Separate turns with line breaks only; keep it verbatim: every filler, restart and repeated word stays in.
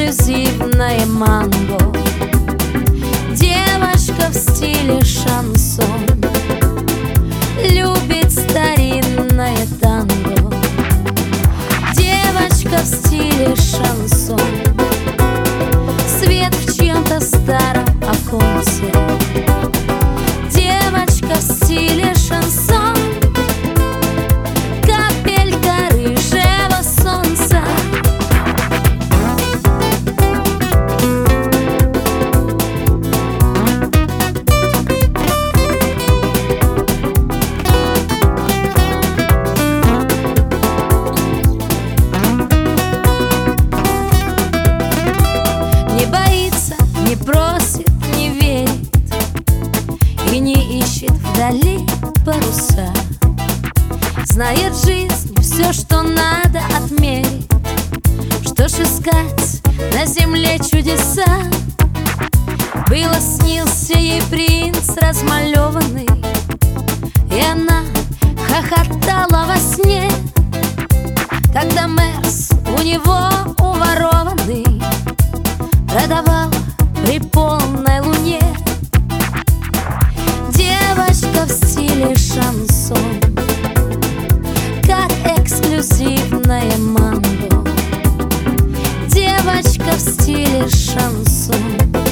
эксклюзивное манго. Девочка в стиле шансон, любит старинное танго. Девочка в стиле шансон, свет в чьем-то старом оконце. Девочка в стиле шансон, капелька рыжего солнца. Не боится, не просит, не верит и не ищет вдали паруса. Знает жизнь все, что надо отмерить. Что ж искать на земле чудеса? Было снился ей принц размалеванный, и она хохотала во сне, когда Мерс у него уворованный продавал при полной луне. Девочка в стиле шансон, как эксклюзивное манго. Девочка в стиле шансон,